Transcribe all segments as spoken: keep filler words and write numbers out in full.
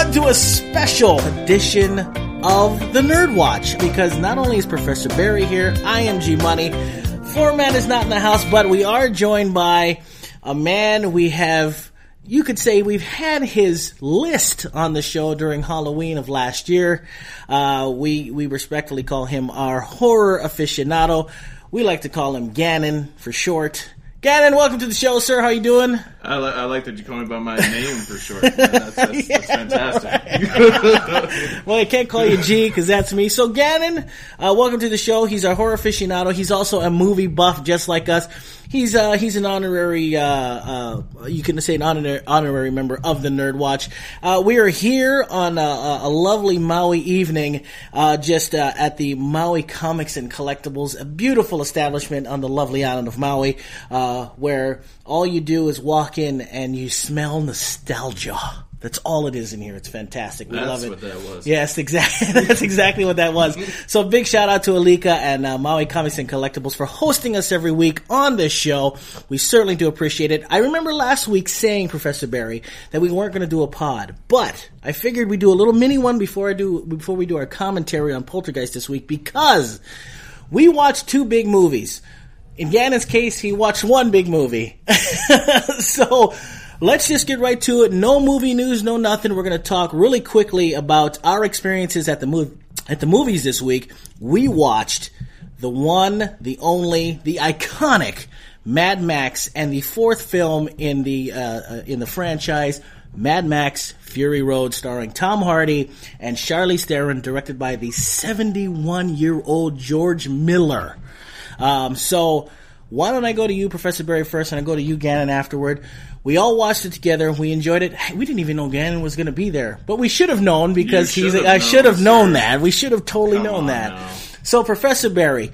everyone to a special edition of the Nerd Watch, because not only is Professor Barry here, I am G Money. Foreman is not in the house, but we are joined by a man we have, you could say we've had his list on the show during Halloween of last year. Uh, we, we respectfully call him our horror aficionado. We like to call him Gannon for short. Gannon, welcome to the show, sir. How you doing? I, li- I like that you call me by my name for short. That's, that's, yeah, that's fantastic. Well, I can't call you G because that's me. So, Gannon, uh, welcome to the show. He's our horror aficionado. He's also a movie buff just like us. He's uh, he's an honorary, uh, uh, you can say an honor- honorary member of the Nerd Watch. Uh, we are here on a, a lovely Maui evening, uh, just uh, at the Maui Comics and Collectibles, a beautiful establishment on the lovely island of Maui, uh, where all you do is walk in and you smell nostalgia. That's all it is in here. It's fantastic. We That's love it. what that was. Yes, exactly. That's exactly what that was. So big shout out to Alika and uh, Maui Comics and Collectibles for hosting us every week on this show. We certainly do appreciate it. I remember last week saying, Professor Barry, that we weren't going to do a pod, but I figured we'd do a little mini one before I do before we do our commentary on Poltergeist this week, because we watched two big movies. In Gannon's case, he watched one big movie. So let's just get right to it. No movie news, no nothing. We're going to talk really quickly about our experiences at the mov- at the movies this week. We watched the one, the only, the iconic Mad Max, and the fourth film in the uh, uh, in the franchise, Mad Max Fury Road, starring Tom Hardy and Charlize Theron, directed by the seventy-one-year-old George Miller. Um, so why don't I go to you, Professor Barry, first, and I go to you, Gannon, afterward. We all watched it together. We enjoyed it. We didn't even know Gannon was going to be there, but we should have known, because he's. A, I should have known that. We should have totally Come known that. now. So, Professor Barry,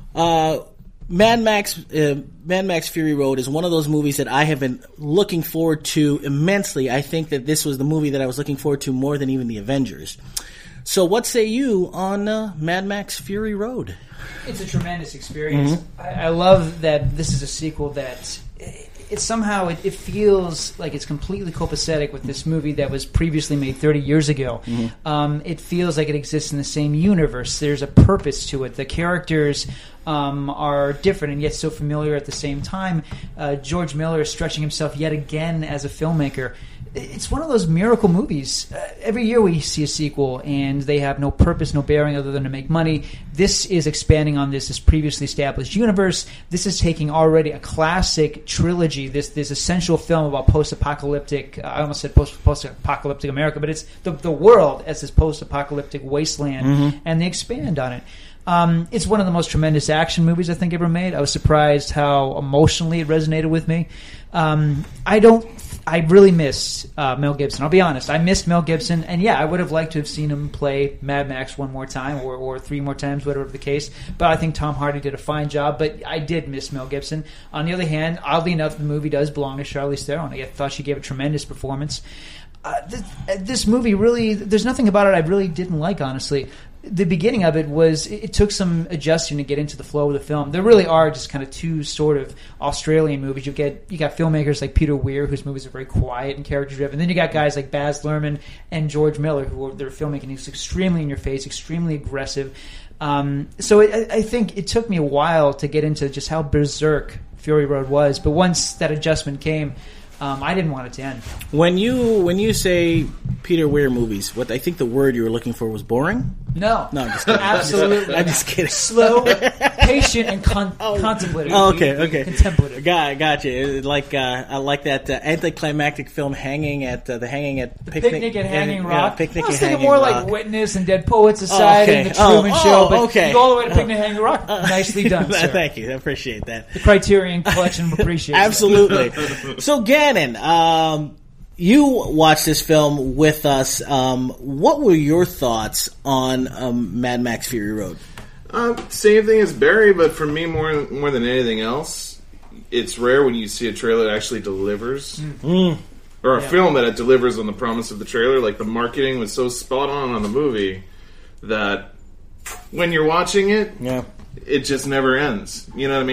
uh, Mad Max, uh, Mad Max Fury Road is one of those movies that I have been looking forward to immensely. I think that this was the movie that I was looking forward to more than even the Avengers. So, what say you on uh, Mad Max Fury Road? It's a tremendous experience. Mm-hmm. I, I love that this is a sequel that it, it somehow it, it feels like it's completely copacetic with this movie that was previously made thirty years ago. Mm-hmm. Um, it feels like it exists in the same universe. There's a purpose to it. The characters um, are different and yet so familiar at the same time. Uh, George Miller is stretching himself yet again as a filmmaker. It's one of those miracle movies. Uh, every year we see a sequel, and they have no purpose, no bearing other than to make money. This is expanding on this, this previously established universe. This is taking already a classic trilogy, this this essential film about post-apocalyptic, uh, I almost said post, post-apocalyptic America, but it's the, the world as this post-apocalyptic wasteland, mm-hmm. and they expand on it. Um, it's one of the most tremendous action movies I think ever made. I was surprised how emotionally it resonated with me. Um, I don't... I really miss uh, Mel Gibson. I'll be honest. I missed Mel Gibson, and yeah, I would have liked to have seen him play Mad Max one more time, or, or three more times, whatever the case. But I think Tom Hardy did a fine job. But I did miss Mel Gibson. On the other hand, oddly enough, the movie does belong to Charlize Theron. I thought she gave a tremendous performance. Uh, this, this movie really, there's nothing about it I really didn't like, honestly. The beginning of it was, it took some adjusting to get into the flow of the film. There really are just kind of two sort of Australian movies. You get you got filmmakers like Peter Weir, whose movies are very quiet and character driven. Then you got guys like Baz Luhrmann and George Miller, who are, they're filmmaking is extremely in your face, extremely aggressive. Um, so it, I think it took me a while to get into just how berserk Fury Road was. But once that adjustment came, Um, I didn't want it to end. When you when you say Peter Weir movies, what I think the word you were looking for was boring? No. No, I'm just kidding. Absolutely. I'm just kidding. Slow, patient, and con- oh. contemplative. Oh, okay, okay. Contemplative. Got, gotcha. Like, uh, I like that uh, anticlimactic film, Hanging at uh, the Hanging at the Picnic, Picnic at Hanging uh, Rock. Yeah, Picnic I was at thinking Hanging more Rock. like Witness and Dead Poets Society, oh, okay. and The Truman oh, Show. Oh, but okay. you go all the way to Picnic at Hanging Rock. Uh, Nicely done, sir. Thank you. I appreciate that. The Criterion Collection appreciates it. Absolutely. So, Gannon, um, you watched this film with us. Um, what were your thoughts on um, Mad Max Fury Road? Um, same thing as Barry, but for me, more more than anything else, it's rare when you see a trailer that actually delivers. Mm. Or a yeah. film that it delivers on the promise of the trailer. Like, the marketing was so spot on on the movie that when you're watching it, yeah. it just never ends. You know what I mean?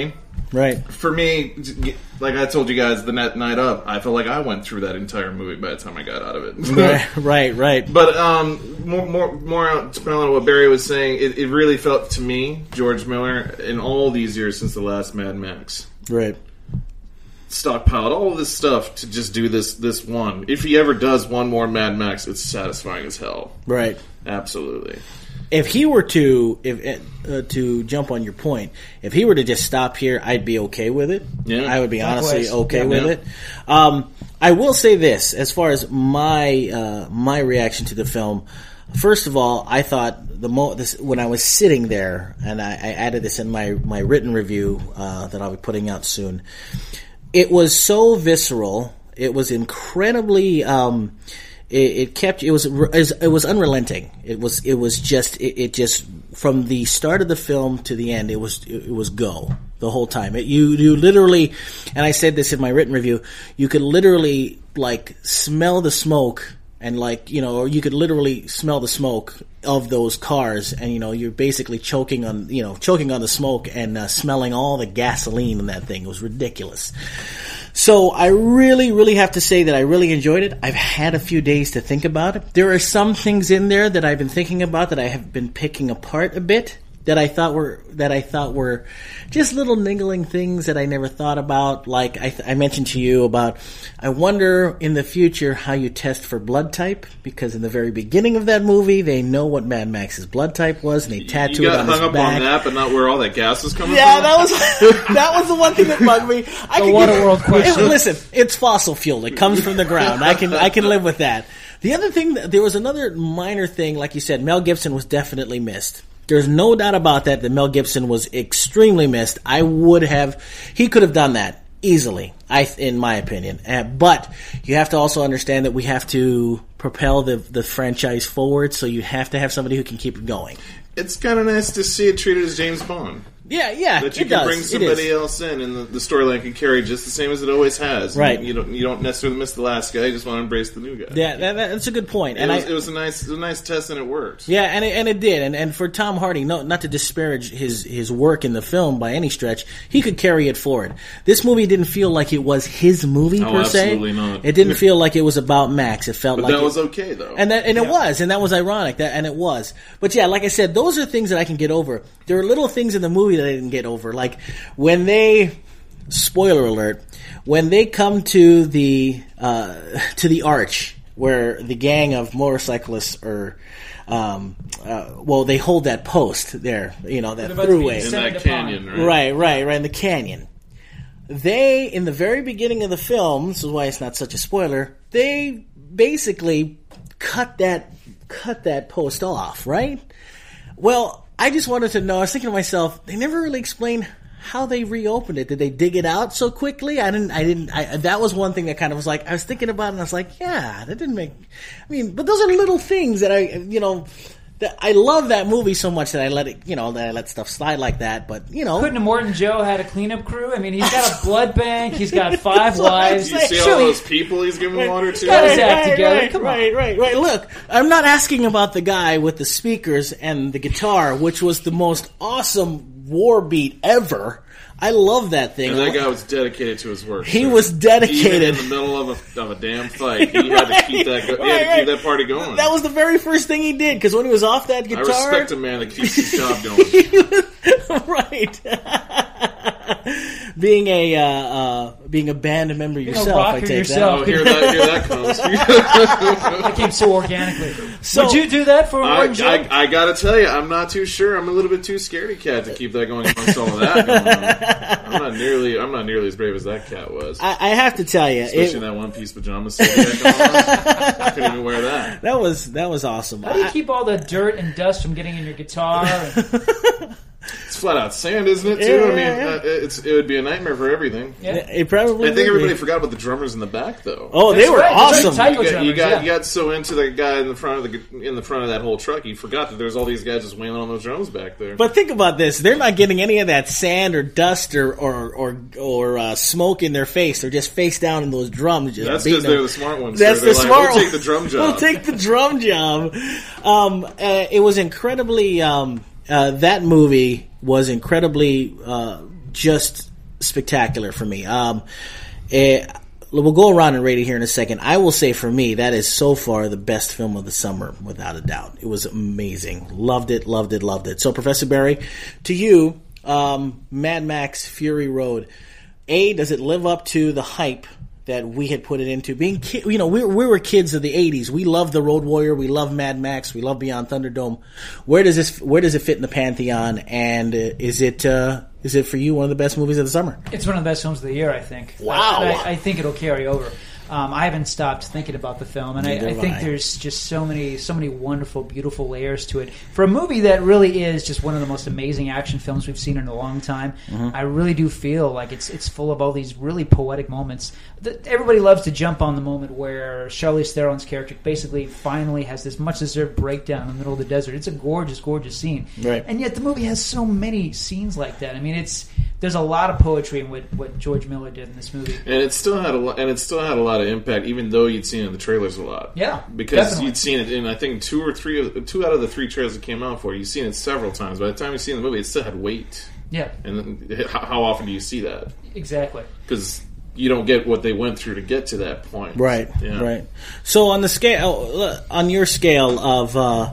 Right. For me, like I told you guys the net night up, I felt like I went through that entire movie by the time I got out of it. right, right, right. But um, more, more, more to put on what Barry was saying, it, it really felt to me, George Miller, in all these years since the last Mad Max, right, stockpiled all of this stuff to just do this this one. If he ever does one more Mad Max, it's satisfying as hell. Right. Absolutely. If he were to, if uh, to jump on your point, if he were to just stop here, I'd be okay with it. Yeah. I would be honestly Likewise. okay Yeah. with Yeah. it. Um, I will say this, as far as my uh, my reaction to the film. First of all, I thought the mo- this, when I was sitting there, and I, I added this in my my written review uh, that I'll be putting out soon. It was so visceral. It was incredibly. Um, It, it kept. It was. It was unrelenting. It was. It was just. It, it just from the start of the film to the end. It was. It was go the whole time. It, you. You literally, and I said this in my written review. You could literally like smell the smoke, and like you know, or you could literally smell the smoke of those cars, and you know, you're basically choking on you know choking on the smoke and uh, smelling all the gasoline in that thing. It was ridiculous. So I really, really have to say that I really enjoyed it. I've had a few days to think about it. There are some things in there that I've been thinking about that I have been picking apart a bit that I thought were that I thought were just little niggling things that I never thought about. Like I, th- I mentioned to you about, I wonder in the future how you test for blood type, because in the very beginning of that movie they know what Mad Max's blood type was and they tattoo You it got on hung his up back. on that, but not where all that gas was coming Yeah, from? that was that was the one thing that bugged me. I The could Waterworld get, question. it- Listen, it's fossil fuel. It comes from the ground. I can I can live with that. The other thing, there was another minor thing, like you said, Mel Gibson was definitely missed. There's no doubt about that, that Mel Gibson was extremely missed. I would have, he could have done that easily, I, in my opinion. Uh, but you have to also understand that we have to propel the the franchise forward, so you have to have somebody who can keep it going. It's kind of nice to see it treated as James Bond. Yeah, yeah, That you it can does. bring It somebody is. else in, and the, the storyline can carry just the same as it always has. Right. You don't you don't necessarily miss the last guy. You just want to embrace the new guy. Yeah, that, that's a good point. It, And was, I, it was a nice it was a nice test, and it worked. Yeah, and it, and it did, and and for Tom Hardy, no, not to disparage his his work in the film by any stretch, he could carry it forward. This movie didn't feel like it was his movie Oh, per se. absolutely not. It didn't feel like it was about Max. It felt But like that it, was okay though. and that and it was, and that was ironic. That and it was, but yeah, like I said, those are things that I can get over. There are little things in the movie that I didn't get over, like when they, spoiler alert, when they come to the uh, to the arch where the gang of motorcyclists are. Um, uh, well, they hold that post there, you know, that about to be throughway. in Descending that upon. canyon, right? Right, right, right, in the canyon. They, in the very beginning of the film, this is why it's not such a spoiler, they basically cut that cut that post off, right? Well, I just wanted to know, I was thinking to myself, they never really explained how they reopened it. Did they dig it out so quickly? I didn't, I didn't, I, that was one thing that kind of was like, I was thinking about it and I was like, yeah, that didn't make, I mean, but those are little things that I, you know, that I love that movie so much that I let it, you know, that I let stuff slide like that, but, you know. Couldn't have Morton Joe had a cleanup crew? I mean, he's got a blood bank. He's got five That's what I'm wives. You see all Surely- those people he's giving water to? got his act together. Right, Come on. right, right, right. Look, I'm not asking about the guy with the speakers and the guitar, which was the most awesome war beat ever. I love that thing. And that guy was dedicated to his work. He sir. was dedicated. Even in the middle of a, of a damn fight, he had to keep that. Go- he had to Right, keep right. that party going. That was the very first thing he did, because when he was off that I guitar, respect a man that keeps his job going. right? being a uh, uh, being a band member yourself, I rocker take yourself. Oh, here that here that comes. That came so organically. So- Would you do that for I, Morton Joe? I, I gotta tell you, I'm not too sure. I'm a little bit too scaredy cat to keep that going amongst all of that. Going on. I'm not nearly. I'm not nearly as brave as that cat was. that. I, I have to tell you, Especially it, in that one piece pajama suit he had going on. I couldn't even wear that. that was that was awesome. How do you I- keep all the dirt and dust from getting in your guitar? And, It's flat out sand, isn't it? Too. Yeah, I mean, yeah, yeah. Uh, it's it would be a nightmare for everything. yeah. it probably. I think would everybody be. forgot about the drummers in the back, though. Oh, they That's were right, that's awesome. right. You got, you drummers, got yeah. you got so into the guy in the front of the in the front of that whole truck, you forgot that there's all these guys just wailing on those drums back there. But think about this: they're not getting any of that sand or dust or or or, or uh, smoke in their face. They're just face down in those drums. Just That's beating because they're them. the smart ones. That's sir. the They're like, smart We'll one. take the drum job. We'll take the drum job. Um, uh, it was incredibly. Um, uh, that movie was incredibly uh, just spectacular for me. Um, it, we'll go around and rate it here in a second. I will say for me, that is so far the best film of the summer, without a doubt. It was amazing. Loved it, loved it, loved it. So, Professor Barry, to you, um, Mad Max Fury Road, A, does it live up to the hype that we had put it into? Being, ki- you know, we, we were kids of the eighties. We loved The Road Warrior. We loved Mad Max. We loved Beyond Thunderdome. Where does this, where does it fit in the pantheon? And uh, is it, uh, is it for you one of the best movies of the summer? It's one of the best films of the year, I think. Wow. I, I think it'll carry over. Um, I haven't stopped thinking about the film, and I, I think I. there's just so many, so many wonderful, beautiful layers to it. For a movie that really is just one of the most amazing action films we've seen in a long time, mm-hmm. I really do feel like it's it's full of all these really poetic moments. The, everybody loves to jump on the moment where Charlize Theron's character basically finally has this much-deserved breakdown in the middle of the desert. It's a gorgeous, gorgeous scene, right. And yet the movie has so many scenes like that. I mean, it's there's a lot of poetry in what, what George Miller did in this movie, and it still had a lot, and it still had a lot of impact, even though you'd seen it in the trailers a lot. Yeah, because definitely. You'd seen it in I think two or three, of, two out of the three trailers that came out for it. You've seen it several times. By the time you see the movie, it still had weight. Yeah, and how often do you see that? Exactly, because you don't get what they went through to get to that point. Right, yeah. right. So on the scale, on your scale of uh,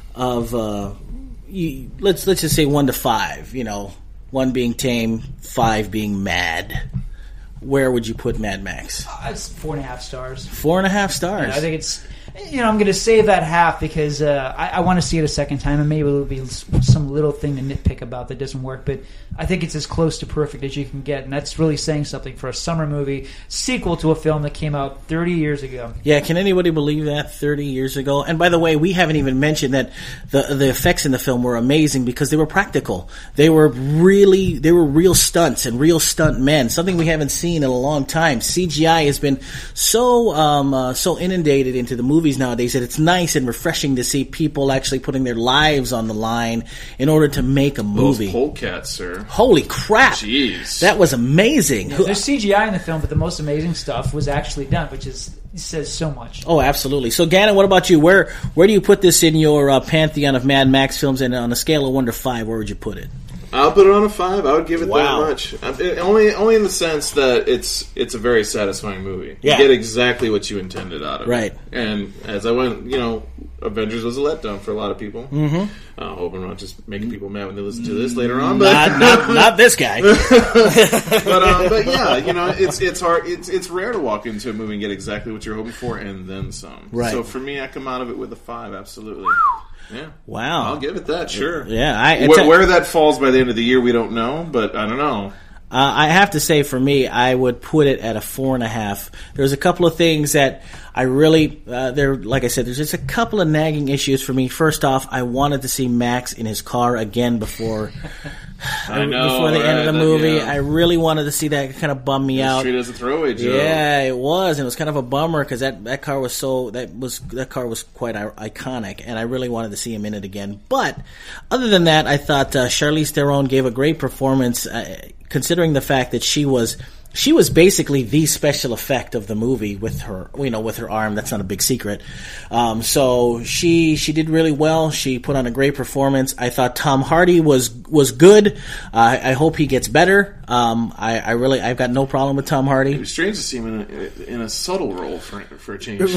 of uh, you, let's let's just say one to five. You know, one being tame, five being mad. Where would you put Mad Max? Uh, it's four and a half stars. Four and a half stars. Yeah, I think it's, you know, I'm going to save that half because uh, I, I want to see it a second time, and maybe it'll be some little thing to nitpick about that doesn't work. But I think it's as close to perfect as you can get, and that's really saying something for a summer movie sequel to a film that came out thirty years ago. Yeah, can anybody believe that? thirty years ago. And by the way, we haven't even mentioned that the the effects in the film were amazing because they were practical. They were really, they were real stunts and real stunt men. Something we haven't seen in a long time. C G I has been so um, uh, so inundated into the movies nowadays that it's nice and refreshing to see people actually putting their lives on the line in order to make a movie. Those polecats, sir. Holy crap! Jeez, that was amazing. Yeah, there's C G I in the film, but the most amazing stuff was actually done, which is says so much. Oh, absolutely. So, Gannon, what about you? Where where do you put this in your uh, pantheon of Mad Max films? And on a scale of one to five, where would you put it? I'll put it on a five. I would give it Wow. that much. It, only, only in the sense that it's it's a very satisfying movie. Yeah. You get exactly what you intended out of Right. it. And as I went, you know, Avengers was a letdown for a lot of people. Mm-hmm. Uh, hope I'm not just making people mad when they listen to this later on. But Not, not, not this guy. but, um, but yeah, you know, it's it's hard. It's it's rare to walk into a movie and get exactly what you're hoping for and then some. Right. So for me, I come out of it with a five. Absolutely. Yeah. Wow. I'll give it that. Sure. Yeah. I, Where, a, where that falls by the end of the year, we don't know. But I don't know. Uh, I have to say, for me, I would put it at a four and a half. There's a couple of things that I really, uh, there, like I said, there's just a couple of nagging issues for me. First off, I wanted to see Max in his car again before, I know, before the right? end of the That- movie. yeah. I really wanted to see that. It kind of bummed me out. Straight as a throwaway joke. Yeah, it was, and it was kind of a bummer because that, that car was so that was that car was quite I- iconic, and I really wanted to see him in it again. But other than that, I thought uh, Charlize Theron gave a great performance, uh, considering the fact that she was. She was basically the special effect of the movie with her, you know, with her arm. That's not a big secret. Um, so she she did really well. She put on a great performance. I thought Tom Hardy was was good. Uh, I hope he gets better. Um, I, I really I've got no problem with Tom Hardy. It was strange to see him in a, in a subtle role for for a change.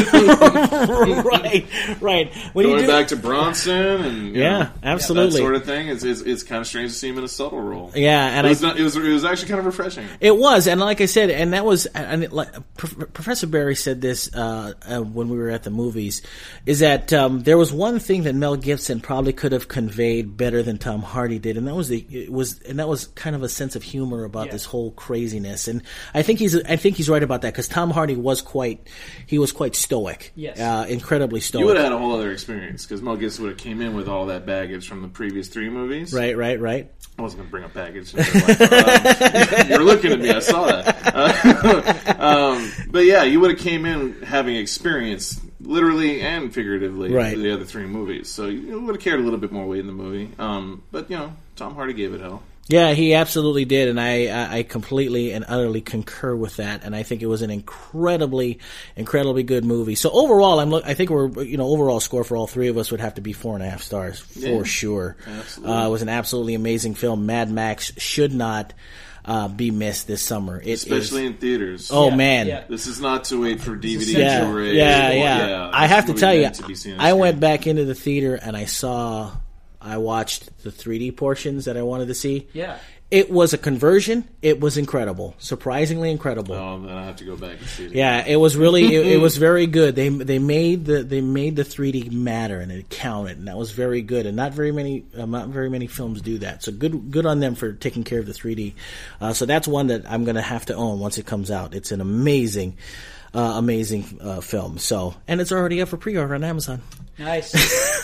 right, right. When Going you do, back to Bronson and you Yeah, know, absolutely. that sort of thing. It's, it's it's kind of strange to see him in a subtle role. Yeah, and it was, I, not, it was it was actually kind of refreshing. It was, and like I said, and that was, and it, like, Professor Barry said this uh, uh, when we were at the movies, is that um, there was one thing that Mel Gibson probably could have conveyed better than Tom Hardy did, and that was the it was, and that was kind of a sense of humor about Yeah. this whole craziness. And I think he's, I think he's right about that because Tom Hardy was quite, he was quite stoic, Yes. uh, incredidly stoic. You would have had a whole other experience because Mel Gibson would have came in with all that baggage from the previous three movies. Right, right, right. I wasn't going to bring up baggage. um, you're looking at me. I saw that. Uh, um, but yeah, you would have came in having experience, literally and figuratively, Right. the other three movies. So you would have carried a little bit more weight in the movie. Um, but you know, Tom Hardy gave it hell. Yeah, he absolutely did, and I, I I completely and utterly concur with that. And I think it was an incredibly, incredibly good movie. So overall, I'm look. I think we're you know overall score for all three of us would have to be four and a half stars for Yeah, sure. absolutely. Uh, it was an absolutely amazing film. Mad Max should not. uh, be missed this summer. It Especially is, in theaters. Oh Yeah, man. yeah. This is not to wait for D V D, Yeah, Blu-ray. yeah, or- yeah. I this have to movie tell you, meant to be seen on I screen. went back into the theater and I saw, I watched the three D portions that I wanted to see. Yeah. It was a conversion. It was incredible, surprisingly incredible. Oh, then I have to go back and see it. Yeah, it was really, it, it was very good. They they made the they made the three D matter and it counted, and that was very good. And not very many, uh, not very many films do that. So good, good on them for taking care of the three D. Uh, so that's one that I'm going to have to own once it comes out. It's an amazing, uh, amazing uh, film. So, and it's already up for pre-order on Amazon. Nice.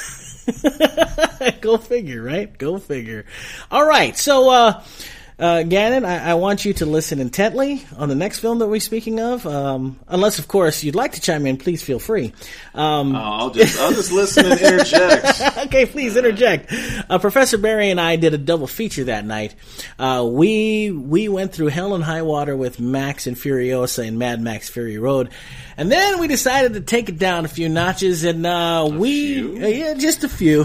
Go figure, right? Go figure. All right, so uh, uh, Gannon, I, I want you to listen intently on the next film that we're speaking of. Um, unless, of course, you'd like to chime in, please feel free. Um, Oh, I'll just I'll just listen and interject. okay, please interject. Uh, Professor Barry and I did a double feature that night. Uh, we we went through Hell and High Water with Max and Furiosa and Mad Max Fury Road, and then we decided to take it down a few notches, and uh, we few? uh, yeah, just a few.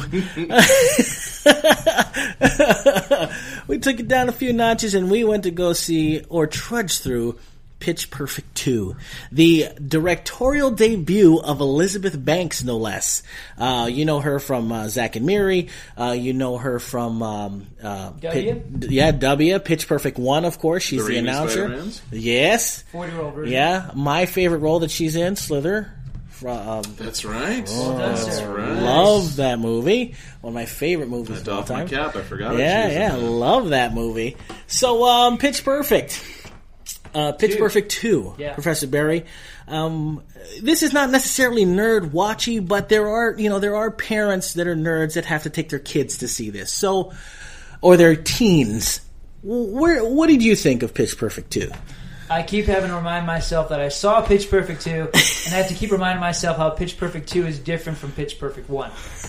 We took it down a few notches, and we went to go see or trudge through Pitch Perfect two, the directorial debut of Elizabeth Banks, no less. Uh, you know her from uh, Zack and Miri. Uh, you know her from um, uh, W? Pit- yeah, W. Pitch Perfect one, of course. She's The the, Raimi announcer. Spider-Mans? Yes. forty-year-old version. Yeah, my favorite role that she's in, Slither. From, um, That's right. Well done, That's sir. right. love that movie. One of my favorite movies I of all doffed my time. cap. I forgot. Yeah, she was in yeah, that. love that movie. So, um, Pitch Perfect. Uh, Pitch Two. Perfect two, Yeah. Professor Barry. Um, this is not necessarily nerd watchy, but there are, you know, there are parents that are nerds that have to take their kids to see this. So, or their teens. Where, what did you think of Pitch Perfect two? I keep having to remind myself that I saw Pitch Perfect two, and I have to keep reminding myself how Pitch Perfect two is different from Pitch Perfect one.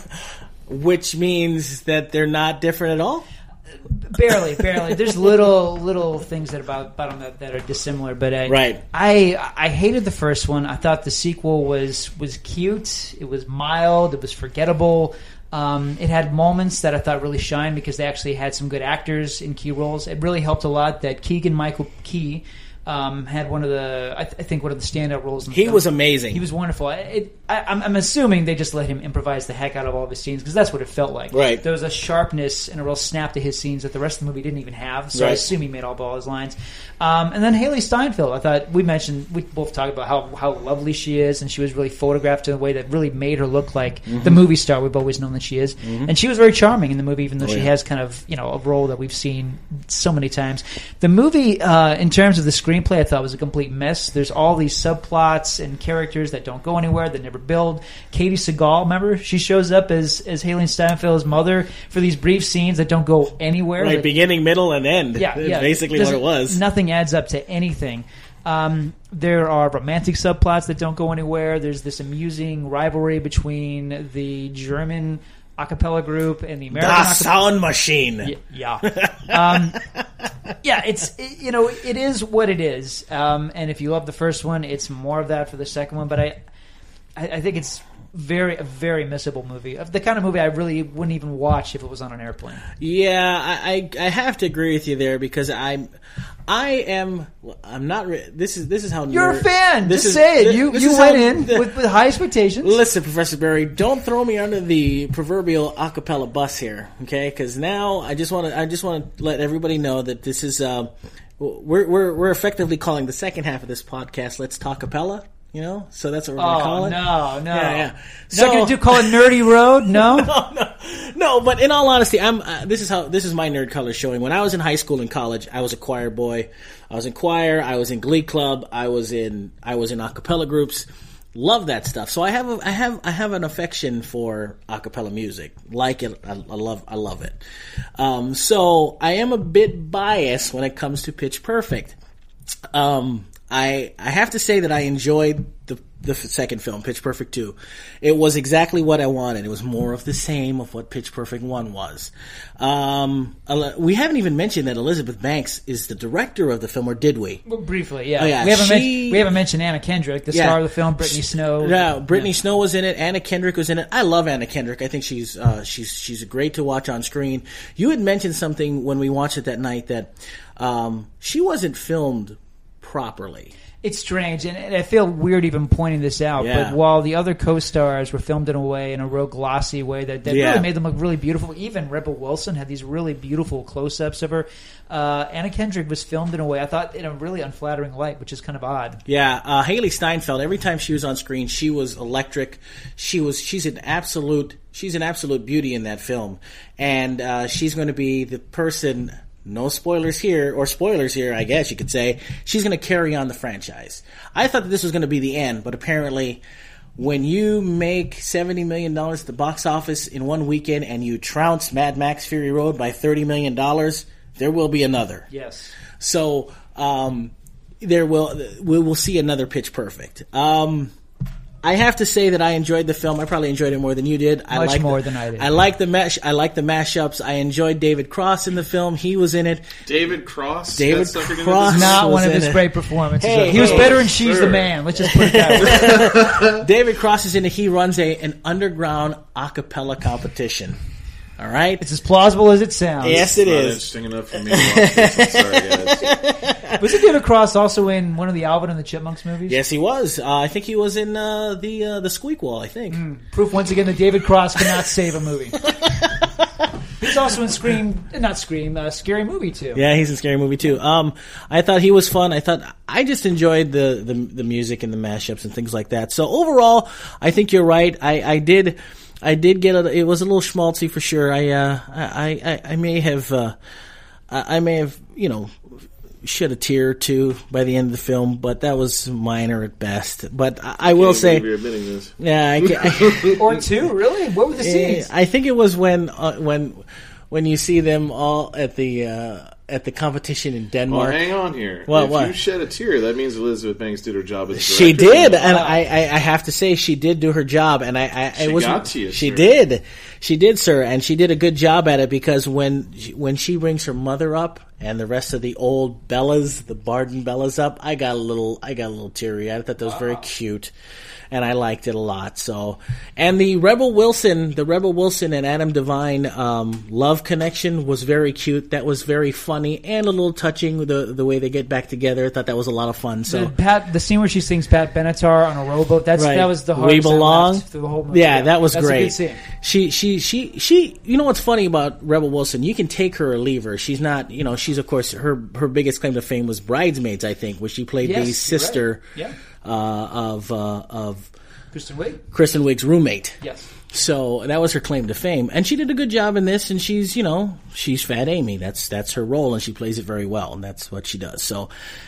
Which means that they're not different at all? Barely, barely. There's little little things that about, about them that, that are dissimilar, but I, Right. I I hated the first one. I thought the sequel was was cute. It was mild. It was forgettable. Um, it had moments that I thought really shined because they actually had some good actors in key roles. It really helped a lot that Keegan-Michael Key um, had one of the I, th- I think one of the standout roles. In the He film. was amazing. He was wonderful. It, I, I'm, I'm assuming they just let him improvise the heck out of all of his scenes because that's what it felt like. Right. There was a sharpness and a real snap to his scenes that the rest of the movie didn't even have. So I Right. assume he made all, all his lines. Um, and then Haley Steinfeld, I thought we mentioned we both talked about how, how lovely she is, and she was really photographed in a way that really made her look like Mm-hmm. the movie star we've always known that she is. And she was very charming in the movie, even though Oh, she yeah. has kind of you know a role that we've seen so many times. The movie, uh, in terms of the screenplay, I thought was a complete mess. There's all these subplots and characters that don't go anywhere, that never build. Katie Seagal, remember, she shows up as as Haley Steinfeld's mother for these brief scenes that don't go anywhere. Right, That- beginning, middle, and end. yeah, That's yeah. basically what Doesn't- it was. Nothing adds up to anything. Um, there are romantic subplots that don't go anywhere. There's this amusing rivalry between the German a cappella group and the American The a cappella. Sound Machine. Y- Yeah. Um, yeah, it's, it, you know, it is what it is. Um, and if you love the first one, it's more of that for the second one. But I, I, I think it's very, a very missable movie. The kind of movie I really wouldn't even watch if it was on an airplane. Yeah, I, I I have to agree with you there because I'm I am I'm not re- this is this is how You're nerd- a fan. This Just is, say it. thi- You this you is went how- in with, with high expectations. Listen, Professor Barry, don't throw me under the proverbial acapella bus here, okay? Because now I just want to I just want to let everybody know that this is uh, we're we're we're effectively calling the second half of this podcast "Let's Talk Capella." You know, so that's what we're going to call Oh it. no, no! Yeah, yeah. You're So- not going to do call it Nerdy Road? No. no, no, no. But in all honesty, I'm. Uh, this is how this is my nerd color showing. When I was in high school and college, I was a choir boy. I was in choir. I was in Glee Club. I was in. I was in a cappella groups. Love that stuff. So I have. A, I have. I have an affection for a cappella music. Like it. I, I love. I love it. Um, so I am a bit biased when it comes to Pitch Perfect. Um, I I have to say that I enjoyed the the second film, Pitch Perfect two. It was exactly what I wanted. It was more of the same of what Pitch Perfect one was. Um, we haven't even mentioned that Elizabeth Banks is the director of the film, or did we? Well, briefly, yeah. Oh, yeah. We, haven't She- men- we haven't mentioned Anna Kendrick, the Yeah. star of the film, Brittany Snow. Yeah, Brittany Yeah. Snow was in it. Anna Kendrick was in it. I love Anna Kendrick. I think she's uh, she's she's great to watch on screen. You had mentioned something when we watched it that night that um, she wasn't filmed properly. It's strange, and, and I feel weird even pointing this out, Yeah. but while the other co-stars were filmed in a way, in a real glossy way that, that Yeah. really made them look really beautiful, even Rebel Wilson had these really beautiful close-ups of her. Uh, Anna Kendrick was filmed in a way, I thought, in a really unflattering light, which is kind of odd. Yeah, uh, Haley Steinfeld. Every time she was on screen, she was electric. She was. She's an absolute. She's an absolute beauty in that film, and uh, she's going to be the person. No spoilers here, or spoilers here, I guess you could say. She's going to carry on the franchise. I thought that this was going to be the end, but apparently, when you make seventy million dollars at the box office in one weekend and you trounce Mad Max Fury Road by thirty million dollars, there will be another. Yes. So um, there will we will see another Pitch Perfect. Um, I have to say that I enjoyed the film. I probably enjoyed it more than you did. I Much liked more the, than I did. I like the mash. I like the mashups. I enjoyed David Cross in the film. He was in it. David Cross. David got suckered into Cross. this? Not was one of in his it. great performances. Hey, he was hey, better in She's sir. the Man. Let's just put it that way. David Cross is in it. He runs a an underground a cappella competition. All right. It's as plausible as it sounds. Yes, it Not is. interesting enough for me to watch this. I'm sorry, guys. Was it David Cross also in one of the Alvin and the Chipmunks movies? Yes, he was. Uh, I think he was in uh, the uh, the Squeak Wall. I think. Proof once again that David Cross cannot save a movie. He's also in Scream, not Scream, uh, Scary Movie too. Yeah, he's in Scary Movie too. Um, I thought he was fun. I thought I just enjoyed the, the the music and the mashups and things like that. So overall, I think you're right. I, I did I did get a, it was a little schmaltzy for sure. I uh I I, I may have uh I I may have you know shed a tear or two by the end of the film, but that was minor at best. But I, I will Can't say, believe you're admitting this. yeah, I, ca- Or two, really? What were the scenes? I think it was when uh, when when you see them all at the uh, at the competition in Well, Denmark. hang on here. What, if what? you shed a tear, that means Elizabeth Banks did her job as a She director. did, and I, I, I have to say she did do her job, and I, I She it was got to you, she sir. did, she did, sir, and she did a good job at it because when when she brings her mother up and the rest of the old Bellas, the Barden Bellas up, I got a little, I got a little teary. I thought that was very cute, and I liked it a lot. So, and the Rebel Wilson, the Rebel Wilson and Adam Devine um, love connection was very cute. That was very funny and a little touching. The the way they get back together, I thought that was a lot of fun. So. The, Pat, the scene where she sings Pat Benatar on a rowboat, that's, Right. that was the We hardest I Belong. laughed through the whole movie. Yeah, that was that's great. A good scene. She, she, she, she. You know what's funny about Rebel Wilson? You can take her or leave her. She's not. You know, she's of course her her biggest claim to fame was Bridesmaids, I think, where she played Yes, the you're sister right. Yeah. uh, of uh, of Kristen Wiig? Kristen Wiig's roommate. Yes. So that was her claim to fame, and she did a good job in this. And she's, you know, she's Fat Amy. That's that's her role, and she plays it very well, and that's what she does. So.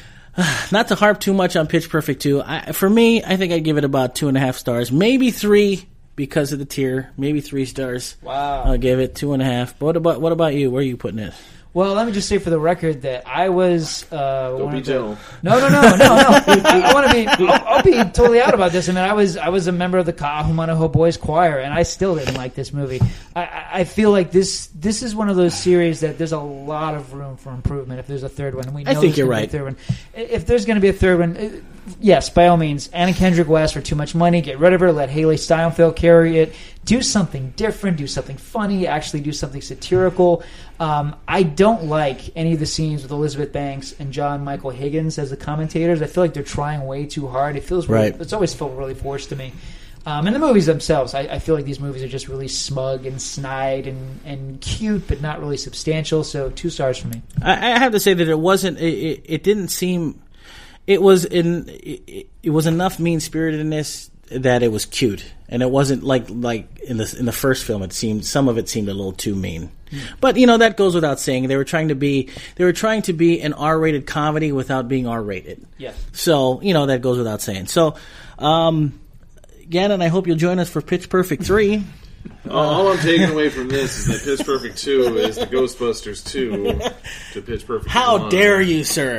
Not to harp too much on Pitch Perfect two. I, for me, I think I'd give it about two and a half stars, maybe three because of the tier, maybe three stars. Wow. I'll give it two and a half. But what about what about you? Where are you putting it? Well, let me just say for the record that I was. Uh, Don't one be of the- gentle. No, no, no, no, no. I, I want to be. I'll, I'll be totally out about this. I mean, I was I was a member of the Kahumanaho Boys Choir, and I still didn't like this movie. I, I I feel like this this is one of those series that there's a lot of room for improvement. If there's a third one, and we know I think there's you're gonna be right. a third one. If there's going to be a third one, uh, yes, by all means, Anna Kendrick will ask for too much money. Get rid of her. Let Haley Steinfeld carry it. Do something different. Do something funny. Actually, do something satirical. Um, I don't like any of the scenes with Elizabeth Banks and John Michael Higgins as the commentators. I feel like they're trying way too hard. It feels really, Right. it's always felt really forced to me. Um, and the movies themselves, I, I feel like these movies are just really smug and snide and, and cute, but not really substantial. So two stars for me. I, I have to say that it wasn't. It, it, it didn't seem. It was in. It, it was enough mean spiritedness that it was cute, and it wasn't like like in the in the first film. It seemed some of it seemed a little too mean. But you know that goes without saying. They were trying to be they were trying to be an R-rated comedy without being R-rated. Yes. So you know that goes without saying. So, um, Gannon, I hope you'll join us for Pitch Perfect three. All, all I'm taking away from this is that Pitch Perfect two is the Ghostbusters two to Pitch Perfect How one. dare you, sir?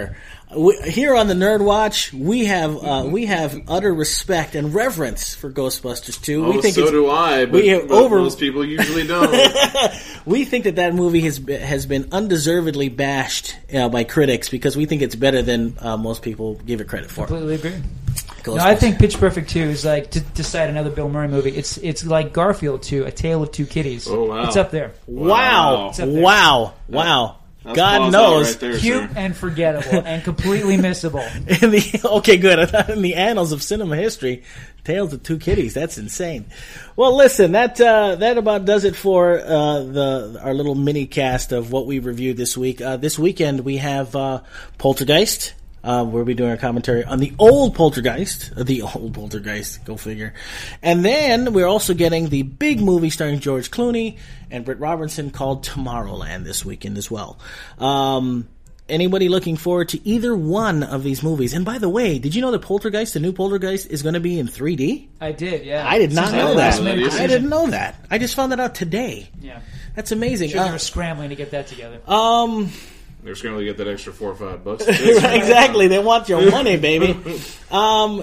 we, here on the Nerd Watch, we have uh, we have utter respect and reverence for Ghostbusters two. Oh, we think so it's, do I, but, we have but over, most people usually don't. We think that that movie has been, has been undeservedly bashed uh, by critics because we think it's better than uh, most people give it credit for. Completely agree. No, I think Pitch Perfect two is like, to, to cite another Bill Murray movie, it's it's like Garfield two, A Tale of Two Kitties. Oh, wow. It's up there. Wow. It's up there. Wow. Wow. That's God knows. right there, Cute sir. and forgettable and completely missable. In the, okay, good. In the annals of cinema history, Tales of Two Kitties. That's insane. Well, listen, that uh, that about does it for uh, the our little mini cast of what we reviewed this week. Uh, this weekend we have uh, Poltergeist. Uh, we'll be doing a commentary on the old Poltergeist. Uh, the old Poltergeist, go figure. And then we're also getting the big movie starring George Clooney and Britt Robertson called Tomorrowland this weekend as well. Um, anybody looking forward to either one of these movies? And by the way, did you know that Poltergeist, the new Poltergeist, is going to be in three D? I did, yeah. I did not Seems know like a that. last-minute I decision. didn't know that. I just found that out today. Yeah. That's amazing. Sure, they Uh, were scrambling to get that together. um... They're just going to get that extra four or five bucks. Right, exactly. They want your money, baby. Um,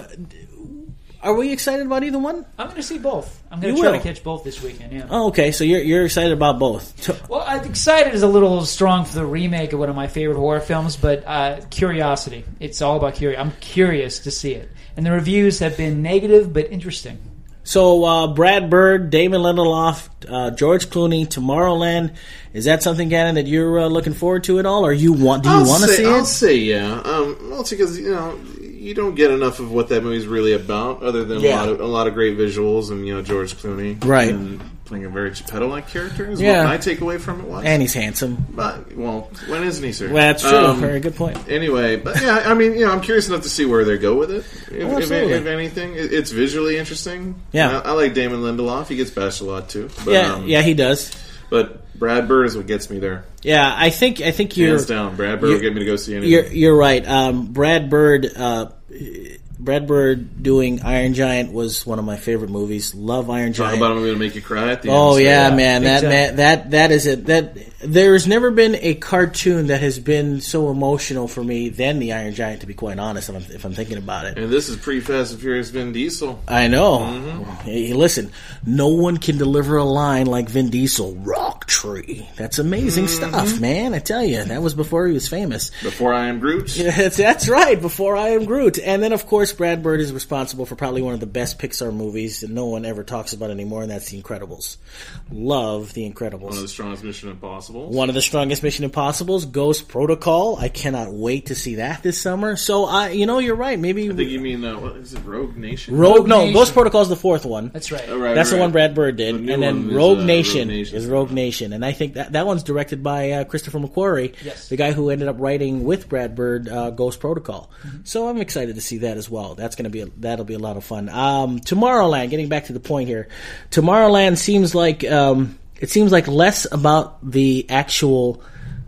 are we excited about either one? I'm going to see both. I'm going You to try will. to catch both this weekend, yeah. Oh, okay. So you're you're excited about both. To- Well, I'm excited is a little strong for the remake of one of my favorite horror films, but uh, curiosity. It's all about curiosity. I'm curious to see it. And the reviews have been negative, but interesting. So uh, Brad Bird, Damon Lindelof, uh, George Clooney, Tomorrowland. Is that something, Gannon, that you're uh, looking forward to at all, or you want? Do you I'll want to say, see I'll it? say yeah. Um, well, it's because you know you don't get enough of what that movie's really about, other than Yeah. a lot of a lot of great visuals and you know George Clooney, Right. and playing a very Geppetto-like character. Is Yeah. what my takeaway from it was. And he's handsome. But well, when isn't he, sir? Well, that's true. Um, Very good point. Anyway, but yeah, I mean, you know, I'm curious enough to see where they go with it. If, Oh, if, absolutely. if anything, It- it's visually interesting. Yeah. I, I like Damon Lindelof. He gets bashed a lot too. But, Yeah, um, yeah, he does. But Brad Bird is what gets me there. Yeah, I think I think you're Hands down, Brad Bird will you're- get me to go see anything. You're you're right. Um, Brad Bird, uh, Brad Bird doing Iron Giant was one of my favorite movies. Love Iron Talk Giant. about a movie to make you cry at the Oh end. so yeah, yeah, man, that, big that that that is it. That there's never been a cartoon that has been so emotional for me than the Iron Giant. To be quite honest, if I'm, if I'm thinking about it, And this is pre Fast and Furious Vin Diesel. I know. Mm-hmm. Hey, listen, no one can deliver a line like Vin Diesel. Rock tree. That's amazing Mm-hmm. stuff, man. I tell you, that was before he was famous. Before I Am Groot. Yeah, that's, that's right. Before I Am Groot, and then of course Brad Bird is responsible for probably one of the best Pixar movies that no one ever talks about anymore, and that's The Incredibles. Love The Incredibles. One of the strongest Mission Impossibles. One of the strongest Mission Impossibles, Ghost Protocol. I cannot wait to see that this summer. So, I, you know, you're right. Maybe I think you mean, uh, what is it, Rogue Nation? Rogue. Rogue No, Nation. Ghost Protocol is the fourth one. That's right. Oh, right, That's the right. one Brad Bird did, The new and then one is, Rogue, uh, Nation Rogue Nation. is Rogue Nation, and I think that that one's directed by uh, Christopher McQuarrie, Yes. the guy who ended up writing with Brad Bird uh, Ghost Protocol. Mm-hmm. So I'm excited to see that as well. That's going to be a, that'll be a lot of fun. Um, Tomorrowland. Getting back to the point here, Tomorrowland seems like um, it seems like less about the actual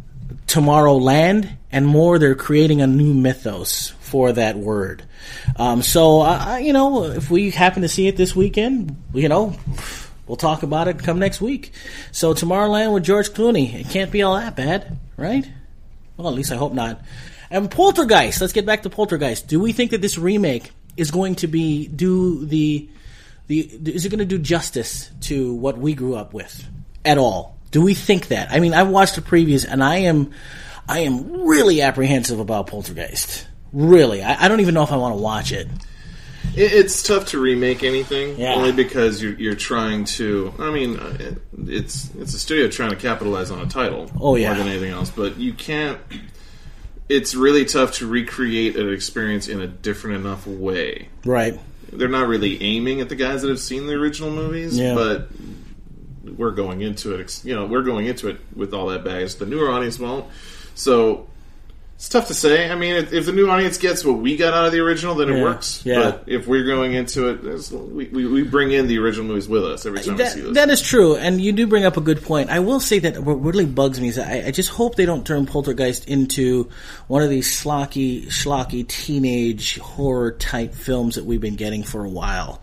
Tomorrowland and more they're creating a new mythos for that word. Um, so, I, you know, if we happen to see it this weekend, you know, we'll talk about it come next week. So, Tomorrowland with George Clooney. It can't be all that bad, right? Well, at least I hope not. And Poltergeist. Let's get back to Poltergeist. Do we think that this remake is going to be do the the is it going to do justice to what we grew up with at all? Do we think that? I mean, I've watched the previews, and I am I am really apprehensive about Poltergeist. Really, I, I don't even know if I want to watch it. It, it's tough to remake anything, Yeah. only because you're, you're trying to. I mean, uh, it, it's it's a studio trying to capitalize on a title Oh, yeah. more than anything else. But you can't. It's really tough to recreate an experience in a different enough way. Right. They're not really aiming at the guys that have seen the original movies, Yeah. but we're going into it. ex- You know, we're going into it with all that baggage. The newer audience won't. So it's tough to say. I mean, if, if the new audience gets what we got out of the original, then it Yeah. works. Yeah. But if we're going into it, there's- we, we, we bring in the original movies with us every time we see That, those. that is true, and you do bring up a good point. I will say that what really bugs me is I, I just hope they don't turn Poltergeist into one of these schlocky, schlocky teenage horror type films that we've been getting for a while.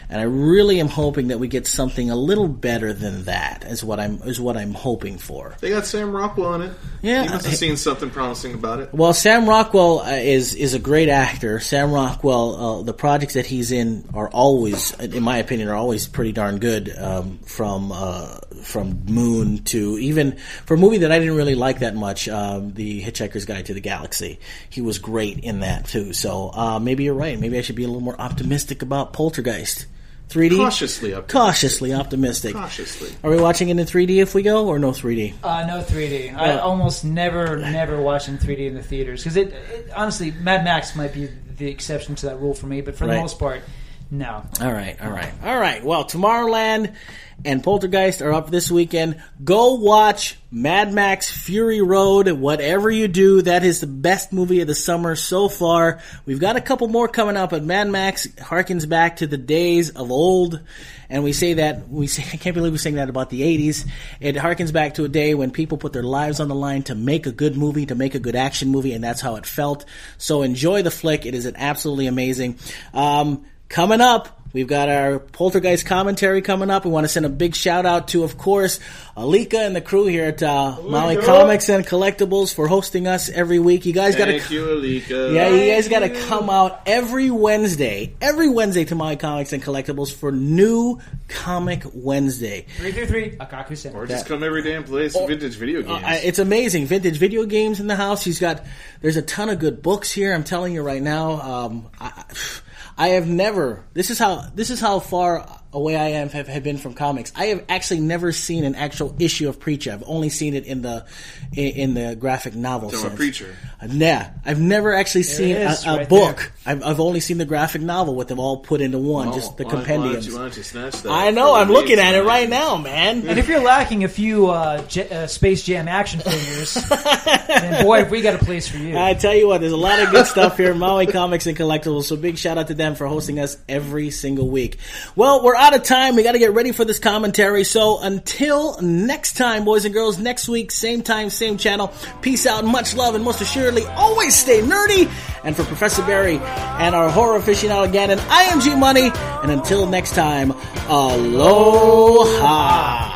and I really am hoping that we get something a little better than that. Is what I'm is what I'm hoping for. They got Sam Rockwell in it. Yeah, you must have seen something promising about it. Well, Sam Rockwell uh, is is a great actor. Sam Rockwell, uh, the projects that he's in are always, in my opinion, are always pretty darn good. Um, from uh, from Moon to even for a movie that I didn't really like that much, um, The Hitchhiker's Guide to the Galaxy. He was great in that too. So uh, maybe you're right. Maybe I should be a little more optimistic about Poltergeist. three D? Cautiously optimistic. Cautiously optimistic. Cautiously. Are we watching it in three D if we go, or no three D? Uh, no three D. I Yeah. almost never, never watch in three D in the theaters. Because it, it, honestly, Mad Max might be the exception to that rule for me, but for Right. the most part, no. All right, all right, all right. Well, Tomorrowland and Poltergeist are up this weekend. Go watch Mad Max Fury Road. Whatever you do, that is the best movie of the summer so far. We've got a couple more coming up, but Mad Max harkens back to the days of old. And we say that, we say, I can't believe we're saying that about the eighties. It harkens back to a day when people put their lives on the line to make a good movie, to make a good action movie, and that's how it felt. So enjoy the flick. It is an absolutely amazing. Um, coming up, we've got our Poltergeist commentary coming up. We want to send a big shout out to, of course, Alika and the crew here at uh, Maui Comics and Collectibles for hosting us every week. You guys got to, Thank you, Alika. yeah, you guys got to come out every Wednesday, every Wednesday to Maui Comics and Collectibles for New Comic Wednesday. three three three, Akaku Center. Or just come every day and play some Oh, vintage video games. Uh, it's amazing. Vintage video games in the house. He's got, there's a ton of good books here. I'm telling you right now. Um, I, I have never, this is how, this is how far away I am, have, have been from comics. I have actually never seen an actual issue of Preacher. I've only seen it in the, in, in the graphic novel So sense. a Preacher. Yeah. I've never actually seen it a, is, a right book. I've, I've only seen the graphic novel with them all put into one, Oh, just the why, why, compendiums. don't you, why don't you snatch that? I know, I'm looking at it Tonight. right now, man. And if you're lacking a few uh, J- uh, Space Jam action figures, then boy, have we got a place for you. I tell you what, there's a lot of good stuff here at Maui Comics and Collectibles, so big shout out to them for hosting us every single week. Well, we're out of time. We got to get ready for this commentary, so until next time, boys and girls, next week, same time, same channel. Peace out, much love, and most assuredly, always stay nerdy. And for Professor Barry and our horror aficionado Gannon, I am G Money, and until next time, aloha.